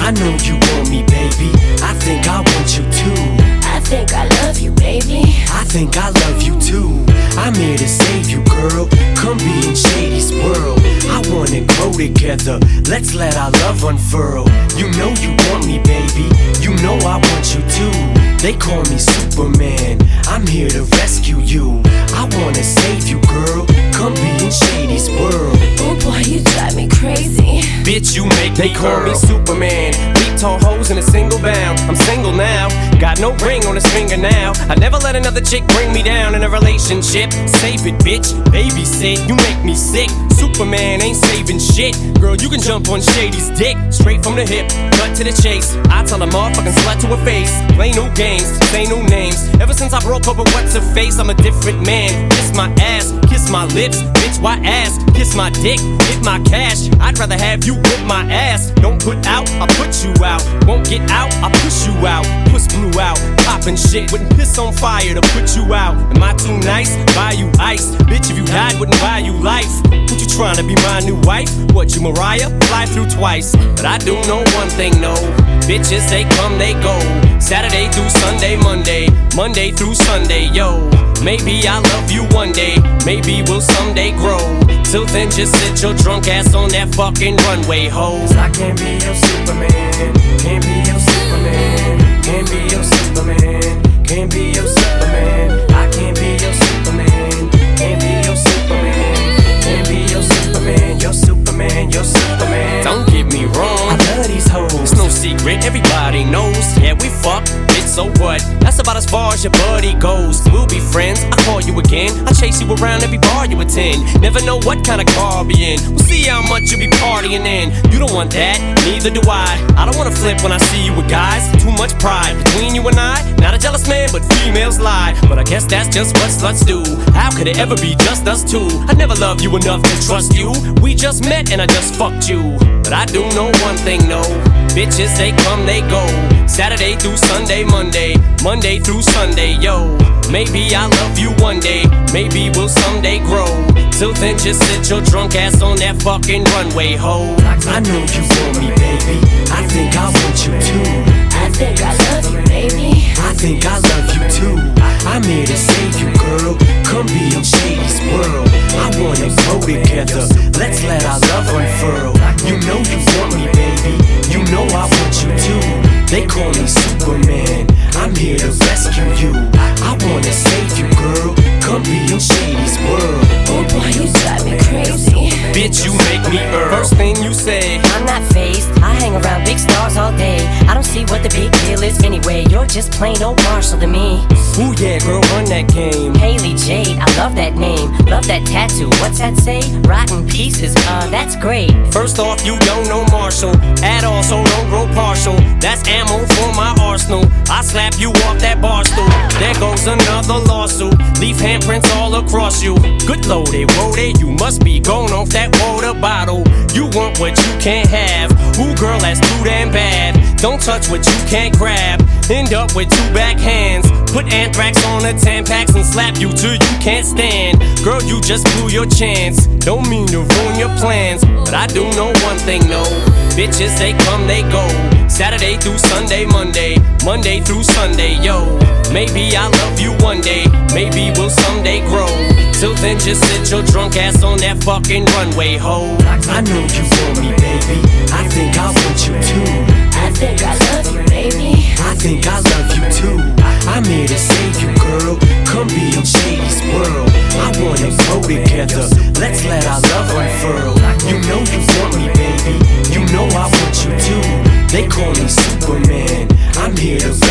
I know you want me, baby. I think I want you too. I think I love you, baby. I think I love you too. I'm here to save you, girl. Come be in Shady's world. I wanna grow together. Let's let our love unfurl. You know you want me, baby. You know I want you too. They call me Superman. I'm here to rescue you. I wanna save you, girl. Come be in Shady's world. Oh boy, you drive me crazy. Bitch, you make me call me Superman. Beat tall hoes in a single bound. I'm single now, got no ring on his finger now. I never let another chick bring me down in a relationship. Save it, bitch, babysit. You make me sick. Superman ain't saving shit. Girl, you can jump on Shady's dick. Straight from the hip, cut to the chase. I tell a motherfucking slut to her face. Play no games, say no names. Ever since I broke up with what's her face, I'm a different man. Kiss my ass, kiss my lips. Bitch, why ass? Kiss my dick, get my cash. I'd rather have you whip my ass. Don't put out, I'll put you out. Won't get out, I'll push you out. Puss blew out, poppin' shit. Wouldn't piss on fire to put you out. Am I too nice? Buy you ice. Bitch, if you died, wouldn't buy you life. What you tryna be my new wife? What, you Mariah? Fly through twice. But I do know one thing, no. Bitches, they come, they go. Saturday through Sunday, Monday through Sunday, yo. Maybe I'll love you one day, maybe we'll someday grow. Till then, just sit your drunk ass on that fucking runway, ho. 'Cause I can't be your Superman. Can't be your Superman. Can't be your Superman. Can't be your Superman. I can't be your Superman. Can't be your Superman. Can't be your Superman. You're Superman. You're Superman. Don't get me wrong, I love these hoes. it's no secret, everybody knows. Yeah, we fuck, bitch, so what? That's about as far as your buddy goes. We'll be friends, I'll call you again. I'll chase you around every bar you attend. Never know what kind of car I'll be in. We'll see how much you be partying in. You don't want that, neither do I. I don't wanna flip when I see you with guys. Too much pride between you and I. Not a jealous man, but females lie. But I guess that's just what sluts do. How could it ever be just us two? I never loved you enough to trust you. We just met and I just fucked you. But I do know one thing, no. Bitches, they come, they go. Saturday through Sunday, Monday through Sunday, yo. Maybe I'll love you one day, maybe we'll someday grow. Till then, just sit your drunk ass on that fucking runway, ho. I know you want me, baby. I think I want you too. I think I love you, baby. I think I love you too. I'm here to save you, girl. Come be in Shady's world. I wanna grow together. Let's let our love unfurl. You know you want me, baby. You know I want you too. They call me Superman. I'm here to rescue you. I wanna save you, girl. Come be in Shady's world. Oh boy, you drive me crazy. Bitch, you make me First thing you say, I'm not phased, I hang around big stars all day. I don't see what the big deal is anyway. You're just plain old Marshall to me. ooh yeah, girl, run that game. Haley Jade, I love that name. Love that tattoo, what's that say? Rotten pieces, that's great. First off, you don't know Marshall at all, so don't grow partial. That's ammo for my arsenal. I slap you off that bar stool. There goes another lawsuit. Leave handprints all across you. Good loaded, woaded, you must be going off that water bottle. You want what you can't have. Ooh, girl, that's too damn bad. Don't touch what you can't grab. End up with two backhands. Put anthrax on the Tampax and slap you till you can't stand. Girl, you just blew your chance. Don't mean to ruin your plans, but I do know one thing, no. Bitches, they come, they go. Saturday through Sunday, Monday through Sunday, yo. Maybe I'll love you one day, maybe we'll someday grow. Till then, just sit your drunk ass on that fucking runway, ho. I know you want me, baby. I think I want you too. I think I love you, baby. I think I love you too. I'm here to save you, girl. Come be in Shady's world. I wanna grow together. Let's let our love unfurl. You know you want me, baby. You know I want you too. They call me Superman. I'm here to